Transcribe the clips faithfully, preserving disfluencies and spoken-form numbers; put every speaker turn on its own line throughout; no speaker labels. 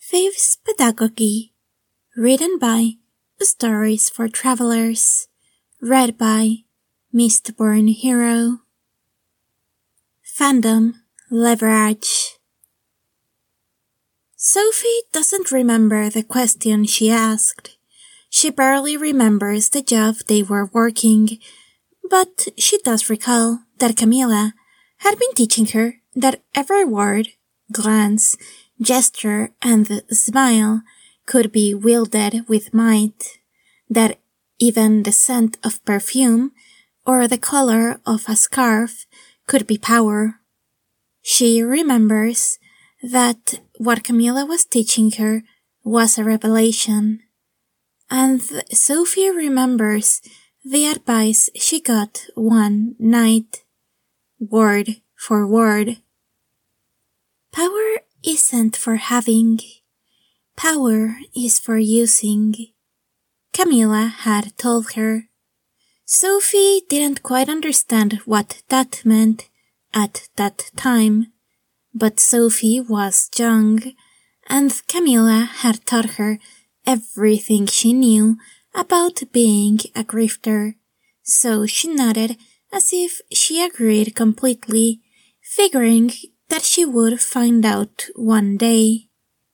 Thieves' Pedagogy, written by Stories for Travelers, read by Mistborn Hero. Fandom Leverage. Sophie doesn't remember the question she asked. She barely remembers the job they were working, but she does recall that Camilla had been teaching her that every word, glance, gesture, and smile could be wielded with might, that even the scent of perfume or the color of a scarf could be power. She remembers that what Camilla was teaching her was a revelation, and Sophie remembers the advice she got one night, word for word. Power isn't for having. Power is for using, Camilla had told her. Sophie didn't quite understand what that meant at that time, but Sophie was young, and Camilla had taught her everything she knew about being a grifter, so she nodded as if she agreed completely, figuring that she would find out one day.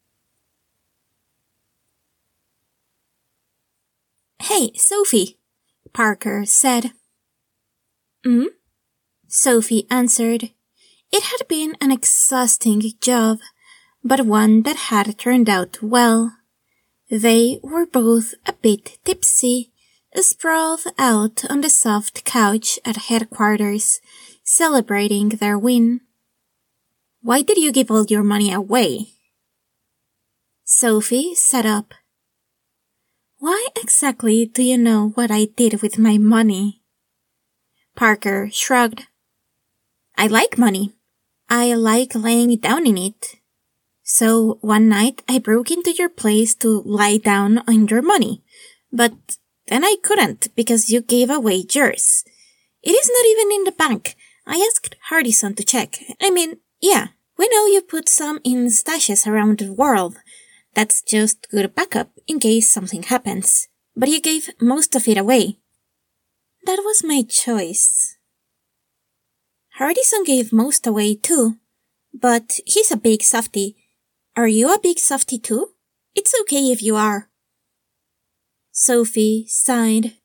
"Hey, Sophie," Parker said. "Hmm?" Sophie answered. It had been an exhausting job, but one that had turned out well. They were both a bit tipsy, sprawled out on the soft couch at headquarters, celebrating their win. "Why did you give all your money away?" Sophie sat up. "Why exactly do you know what I did with my money?" Parker shrugged. "I like money. I like laying down in it. So one night I broke into your place to lie down on your money, but then I couldn't because you gave away yours. It is not even in the bank. I asked Hardison to check. I mean, yeah, we know you put some in stashes around the world. That's just good backup in case something happens. But you gave most of it away." "That was my choice." "Hardison gave most away too, but he's a big softy. Are you a big softy too? It's okay if you are." Sophie sighed.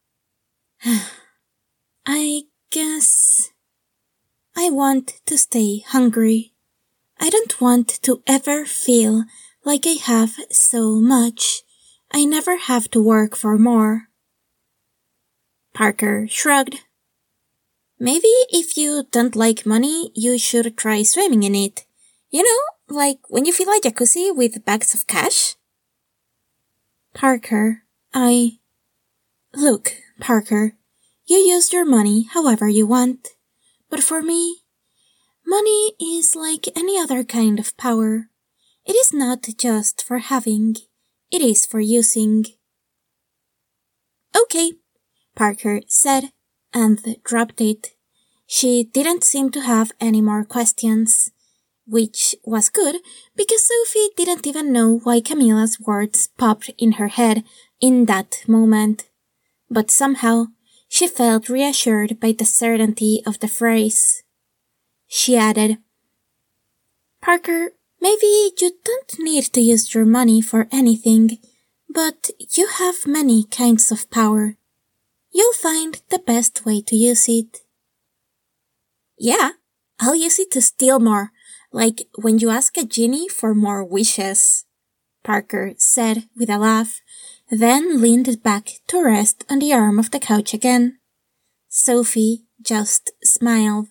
"I guess I want to stay hungry. I don't want to ever feel like I have so much. I never have to work for more." Parker shrugged. "Maybe if you don't like money, you should try swimming in it. You know, like when you fill a jacuzzi with bags of cash?" Parker, I... Look, Parker, you use your money however you want. But for me, money is like any other kind of power. It is not just for having, it is for using." "Okay," Parker said, and dropped it. She didn't seem to have any more questions, which was good because Sophie didn't even know why Camilla's words popped in her head in that moment. But somehow, she felt reassured by the certainty of the phrase. She added, "Parker, maybe you don't need to use your money for anything, but you have many kinds of power. You'll find the best way to use it." "Yeah, I'll use it to steal more, like when you ask a genie for more wishes," Parker said with a laugh, then leaned back to rest on the arm of the couch again. Sophie just smiled.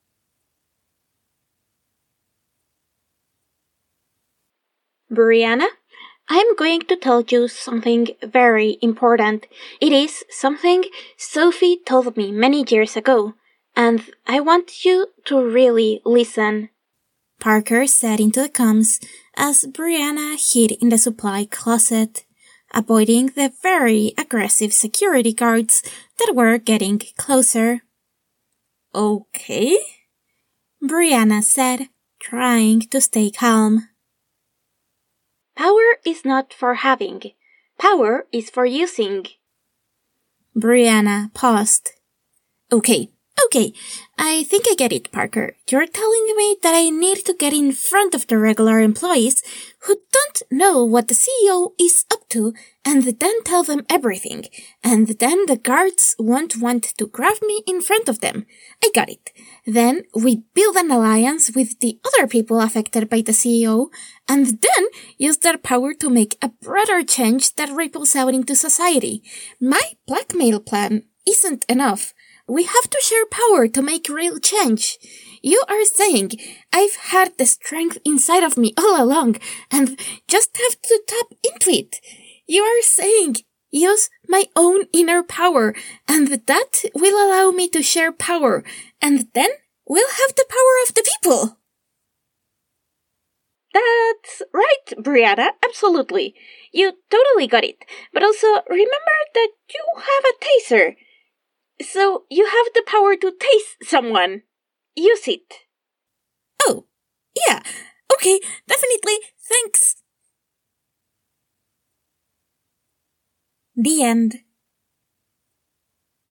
"Brianna, I'm going to tell you something very important. It is something Sophie told me many years ago, and I want you to really listen," Parker said into the comms as Brianna hid in the supply closet, avoiding the very aggressive security guards that were getting closer. "Okay," Brianna said, trying to stay calm.
Power is not for having. Power is for using.
Brianna paused. Okay, okay, I think I get it, Parker. You're telling me that I need to get in front of the regular employees who don't know what the C E O is up to and then tell them everything, and then the guards won't want to grab me in front of them. I got it. Then we build an alliance with the other people affected by the C E O, and then use their power to make a broader change that ripples out into society. My blackmail plan isn't enough. We have to share power to make real change. You are saying I've had the strength inside of me all along and just have to tap into it. You are saying use my own inner power and that will allow me to share power and then we'll have the power of the people.
That's right, Brianna, absolutely. You totally got it. But also, remember that you have a taser. So you have the power to tase someone. Use it.
Oh, yeah. Okay, definitely. Thanks. The end.